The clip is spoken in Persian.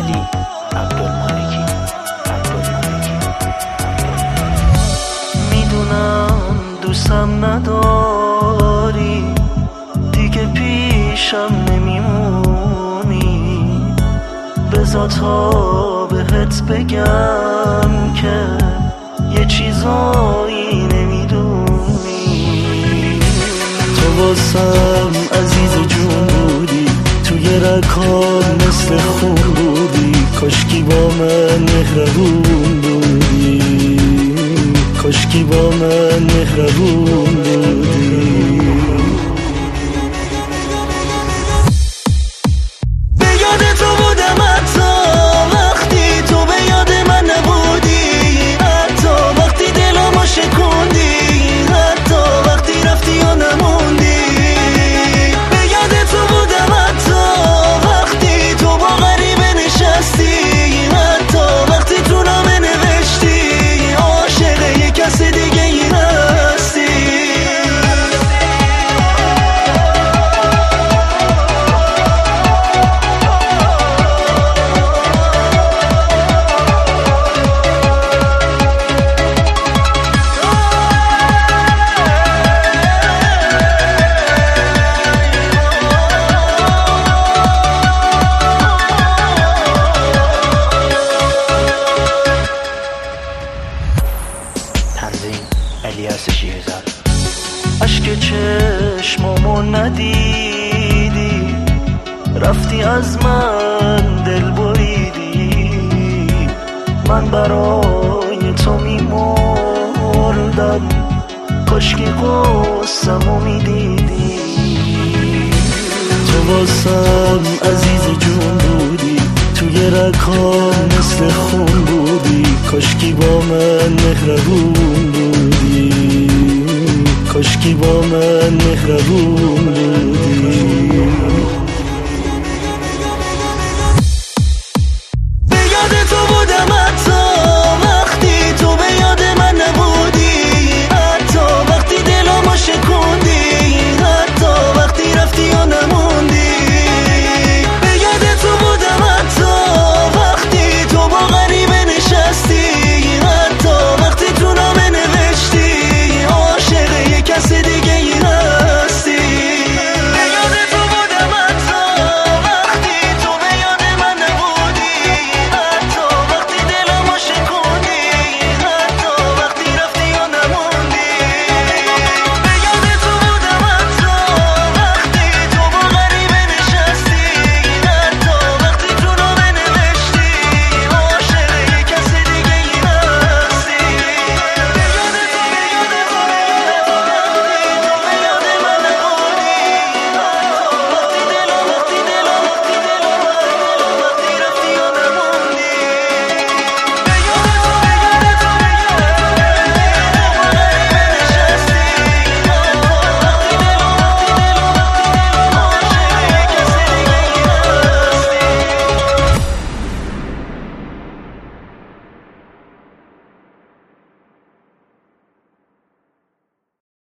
علی عبدالمالکی. میدونم دوستم نداری، دیگه پیشم نمیمونی، بذار تا بهت بگم که یه چیزایی نمیدونی. تو واسم عزیز جون بودی، توی رکام مثل خون بودی، کاشکی با من مهربون بودی، کاشکی با من مهربون بودی. به یاد تو بودم حتی وقتی تو به یاد من نبودی، حتی وقتی دلمو شکوندی، حتی وقتی رفتی و نموندی. به یاد تو بودم حتی وقتی تو با غریبه نشستی، حتی وقتی تو نامه نوشتی عاشق یه کس دیگه ای هستی. تنظیم الیاس شیرزاد. اشک چشمامو ندیدی، رفتی از من دل بریدی، من برای تو میمردم، کاشکی قصه‌مو میدیدی. تو واسم عزیز جون بودی، توی رکام مثل خون بودی، کاشکی با من مهربون بودی، کاشکی با من مهربون بودی.